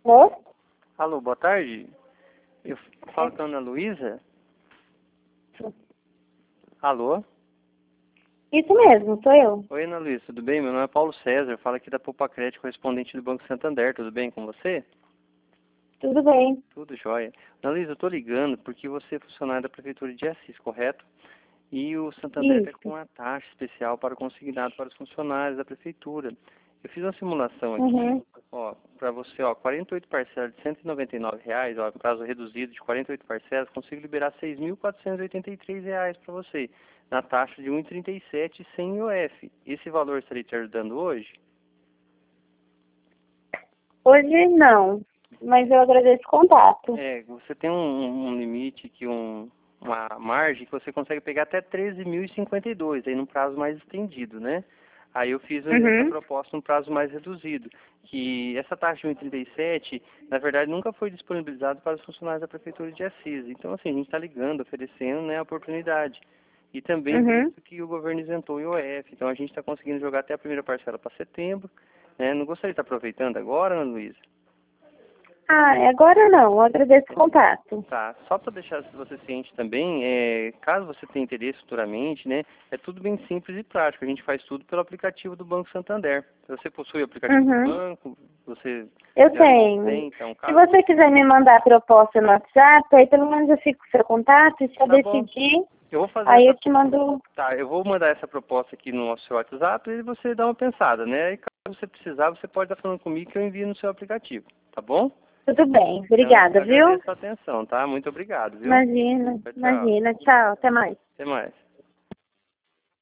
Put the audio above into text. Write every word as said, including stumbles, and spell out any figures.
Alô? Alô, boa tarde. Eu falo com a Ana Luísa? Alô? Isso mesmo, sou eu. Oi, Ana Luísa, tudo bem? Meu nome é Paulo César, falo aqui da Poupa Crédito, correspondente do Banco Santander. Tudo bem com você? Tudo bem. Tudo jóia. Ana Luísa, eu tô ligando porque você é funcionário da Prefeitura de Assis, correto? E o Santander está com Isso. uma taxa especial para o consignado para os funcionários da Prefeitura. Eu fiz uma simulação aqui, Uhum. ó, para você, ó, quarenta e oito parcelas de cento e noventa e nove reais, ó, prazo reduzido de quarenta e oito parcelas, consigo liberar seis mil quatrocentos e oitenta e três reais para você, na taxa de um vírgula trinta e sete sem I O F. Esse valor estaria te ajudando hoje? Hoje não, mas eu agradeço o contato. É, você tem um, um limite, que um, uma margem que você consegue pegar até treze mil e cinquenta e dois, aí num prazo mais estendido, né? Aí eu fiz essa Uhum. proposta num prazo mais reduzido, que essa taxa de um vírgula trinta e sete, na verdade, nunca foi disponibilizado para os funcionários da Prefeitura de Assis. Então, assim, a gente está ligando, oferecendo, né, a oportunidade. E também Uhum. visto que o governo isentou o I O F, então a gente está conseguindo jogar até a primeira parcela para setembro, né? Não gostaria de estar aproveitando agora, Ana Luísa? Ah, agora não, eu agradeço o contato. Tá, só para deixar você ciente também, é, caso você tenha interesse futuramente, né, é tudo bem simples e prático. A gente faz tudo pelo aplicativo do Banco Santander. Você possui o aplicativo do Uhum. banco, você Eu já tenho. tem, então, Se caso... você quiser me mandar a proposta no WhatsApp, aí pelo menos eu fico com o seu contato e se eu Tá bom, decidir, eu vou fazer aí eu essa... te mando. Tá, eu vou mandar essa proposta aqui no seu WhatsApp e você dá uma pensada, né? E caso você precisar, você pode estar falando comigo que eu envio no seu aplicativo, tá bom? Tudo bem, Então, eu obrigada, viu? agradeço a atenção, tá? Muito obrigado, viu? Imagina, Tchau, tchau. imagina. Tchau, até mais. Até mais.